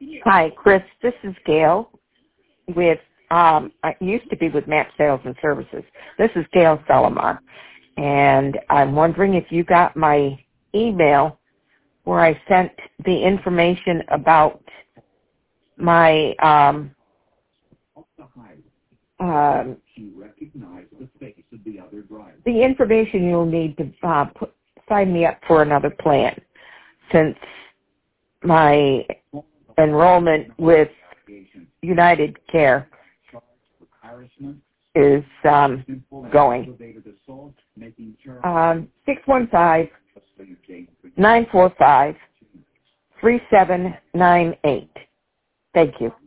Hi, Chris. This is Gail with, I used to be with Map Sales and Services. This is Gail Salamon. And I'm wondering if you got my email where I sent the information about my, the information you'll need to sign me up for another plan, since my enrollment with United Care is going. 615-945-3798. Thank you.